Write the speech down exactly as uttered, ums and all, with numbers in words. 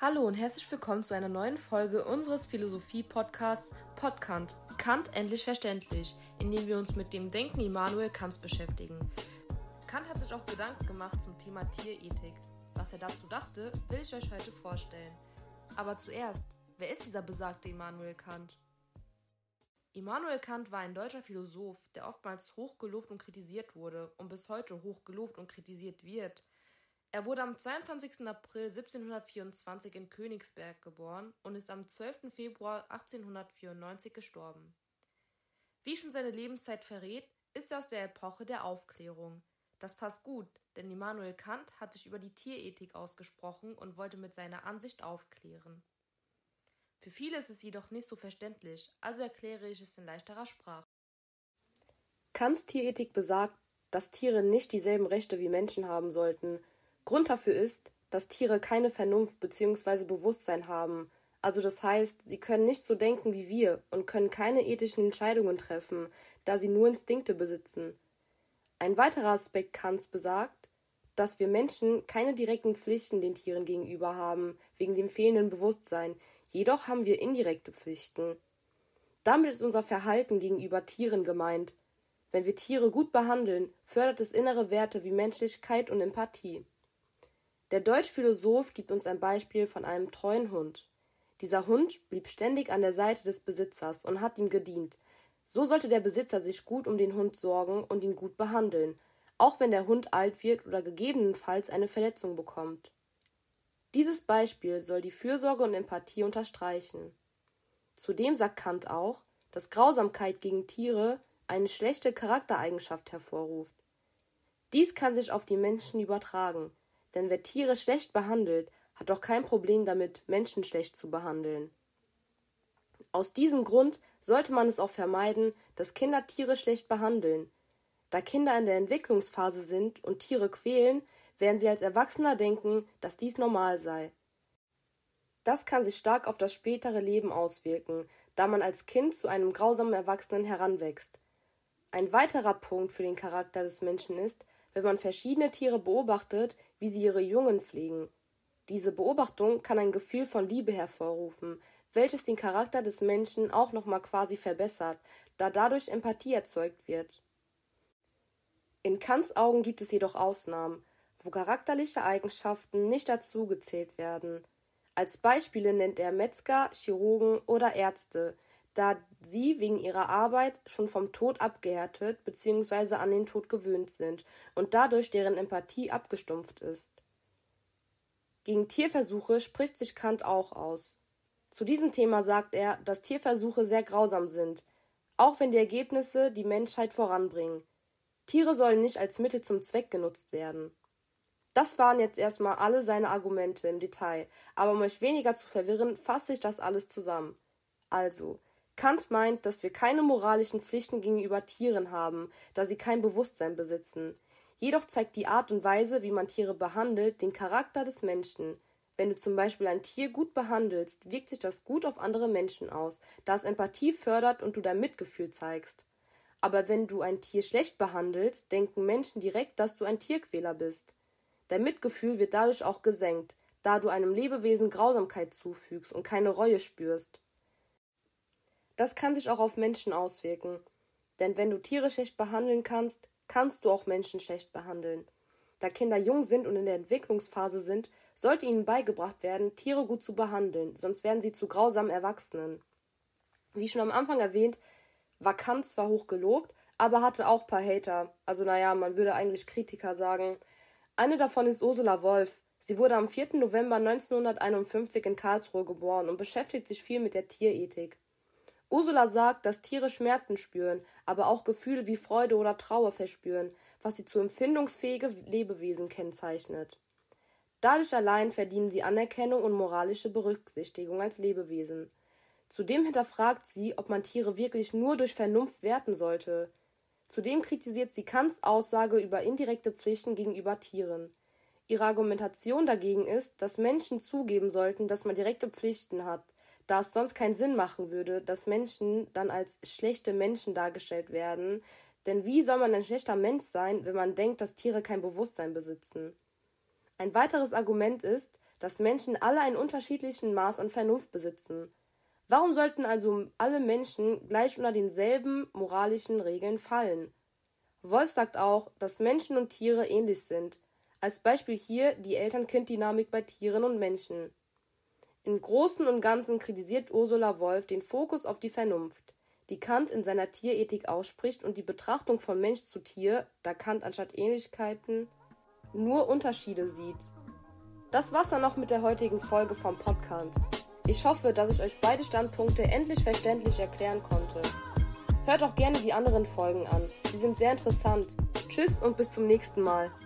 Hallo und herzlich willkommen zu einer neuen Folge unseres Philosophie-Podcasts Podkant. Kant endlich verständlich, in dem wir uns mit dem Denken Immanuel Kants beschäftigen. Kant hat sich auch Gedanken gemacht zum Thema Tierethik. Was er dazu dachte, will ich euch heute vorstellen. Aber zuerst, wer ist dieser besagte Immanuel Kant? Immanuel Kant war ein deutscher Philosoph, der oftmals hochgelobt und kritisiert wurde und bis heute hochgelobt und kritisiert wird. Er wurde am zweiundzwanzigsten April siebzehnhundertvierundzwanzig in Königsberg geboren und ist am zwölften Februar achtzehnhundertvierundneunzig gestorben. Wie schon seine Lebenszeit verrät, ist er aus der Epoche der Aufklärung. Das passt gut, denn Immanuel Kant hat sich über die Tierethik ausgesprochen und wollte mit seiner Ansicht aufklären. Für viele ist es jedoch nicht so verständlich, also erkläre ich es in leichterer Sprache. Kants Tierethik besagt, dass Tiere nicht dieselben Rechte wie Menschen haben sollten. Grund dafür ist, dass Tiere keine Vernunft bzw. Bewusstsein haben, also das heißt, sie können nicht so denken wie wir und können keine ethischen Entscheidungen treffen, da sie nur Instinkte besitzen. Ein weiterer Aspekt Kants besagt, dass wir Menschen keine direkten Pflichten den Tieren gegenüber haben, wegen dem fehlenden Bewusstsein, jedoch haben wir indirekte Pflichten. Damit ist unser Verhalten gegenüber Tieren gemeint. Wenn wir Tiere gut behandeln, fördert es innere Werte wie Menschlichkeit und Empathie. Der deutsche Philosoph gibt uns ein Beispiel von einem treuen Hund. Dieser Hund blieb ständig an der Seite des Besitzers und hat ihm gedient. So sollte der Besitzer sich gut um den Hund sorgen und ihn gut behandeln, auch wenn der Hund alt wird oder gegebenenfalls eine Verletzung bekommt. Dieses Beispiel soll die Fürsorge und Empathie unterstreichen. Zudem sagt Kant auch, dass Grausamkeit gegen Tiere eine schlechte Charaktereigenschaft hervorruft. Dies kann sich auf die Menschen übertragen. Denn wer Tiere schlecht behandelt, hat doch kein Problem damit, Menschen schlecht zu behandeln. Aus diesem Grund sollte man es auch vermeiden, dass Kinder Tiere schlecht behandeln. Da Kinder in der Entwicklungsphase sind und Tiere quälen, werden sie als Erwachsener denken, dass dies normal sei. Das kann sich stark auf das spätere Leben auswirken, da man als Kind zu einem grausamen Erwachsenen heranwächst. Ein weiterer Punkt für den Charakter des Menschen ist, wenn man verschiedene Tiere beobachtet, wie sie ihre Jungen pflegen. Diese Beobachtung kann ein Gefühl von Liebe hervorrufen, welches den Charakter des Menschen auch nochmal quasi verbessert, da dadurch Empathie erzeugt wird. In Kants Augen gibt es jedoch Ausnahmen, wo charakterliche Eigenschaften nicht dazu gezählt werden. Als Beispiele nennt er Metzger, Chirurgen oder Ärzte, da sie wegen ihrer Arbeit schon vom Tod abgehärtet bzw. an den Tod gewöhnt sind und dadurch deren Empathie abgestumpft ist. Gegen Tierversuche spricht sich Kant auch aus. Zu diesem Thema sagt er, dass Tierversuche sehr grausam sind, auch wenn die Ergebnisse die Menschheit voranbringen. Tiere sollen nicht als Mittel zum Zweck genutzt werden. Das waren jetzt erstmal alle seine Argumente im Detail, aber um euch weniger zu verwirren, fasse ich das alles zusammen. Also, Kant meint, dass wir keine moralischen Pflichten gegenüber Tieren haben, da sie kein Bewusstsein besitzen. Jedoch zeigt die Art und Weise, wie man Tiere behandelt, den Charakter des Menschen. Wenn du zum Beispiel ein Tier gut behandelst, wirkt sich das gut auf andere Menschen aus, da es Empathie fördert und du dein Mitgefühl zeigst. Aber wenn du ein Tier schlecht behandelst, denken Menschen direkt, dass du ein Tierquäler bist. Dein Mitgefühl wird dadurch auch gesenkt, da du einem Lebewesen Grausamkeit zufügst und keine Reue spürst. Das kann sich auch auf Menschen auswirken, denn wenn du Tiere schlecht behandeln kannst, kannst du auch Menschen schlecht behandeln. Da Kinder jung sind und in der Entwicklungsphase sind, sollte ihnen beigebracht werden, Tiere gut zu behandeln, sonst werden sie zu grausamen Erwachsenen. Wie schon am Anfang erwähnt, war Kant zwar hoch gelobt, aber hatte auch ein paar Hater, also naja, man würde eigentlich Kritiker sagen. Eine davon ist Ursula Wolf. Sie wurde am vierten November neunzehnhunderteinundfünfzig in Karlsruhe geboren und beschäftigt sich viel mit der Tierethik. Ursula sagt, dass Tiere Schmerzen spüren, aber auch Gefühle wie Freude oder Trauer verspüren, was sie zu empfindungsfähige Lebewesen kennzeichnet. Dadurch allein verdienen sie Anerkennung und moralische Berücksichtigung als Lebewesen. Zudem hinterfragt sie, ob man Tiere wirklich nur durch Vernunft werten sollte. Zudem kritisiert sie Kants Aussage über indirekte Pflichten gegenüber Tieren. Ihre Argumentation dagegen ist, dass Menschen zugeben sollten, dass man direkte Pflichten hat, da es sonst keinen Sinn machen würde, dass Menschen dann als schlechte Menschen dargestellt werden, denn wie soll man ein schlechter Mensch sein, wenn man denkt, dass Tiere kein Bewusstsein besitzen? Ein weiteres Argument ist, dass Menschen alle ein unterschiedliches Maß an Vernunft besitzen. Warum sollten also alle Menschen gleich unter denselben moralischen Regeln fallen? Wolf sagt auch, dass Menschen und Tiere ähnlich sind. Als Beispiel hier die Eltern-Kind-Dynamik bei Tieren und Menschen. Im Großen und Ganzen kritisiert Ursula Wolf den Fokus auf die Vernunft, die Kant in seiner Tierethik ausspricht, und die Betrachtung von Mensch zu Tier, da Kant anstatt Ähnlichkeiten nur Unterschiede sieht. Das war's dann noch mit der heutigen Folge vom Podcast. Ich hoffe, dass ich euch beide Standpunkte endlich verständlich erklären konnte. Hört auch gerne die anderen Folgen an, sie sind sehr interessant. Tschüss und bis zum nächsten Mal.